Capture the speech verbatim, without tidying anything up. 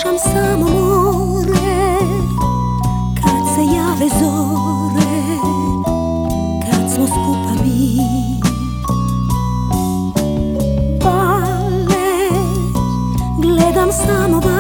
slušam samo more, kad se jave zore, kad smo skupa mi. Balet, gledam samo balet,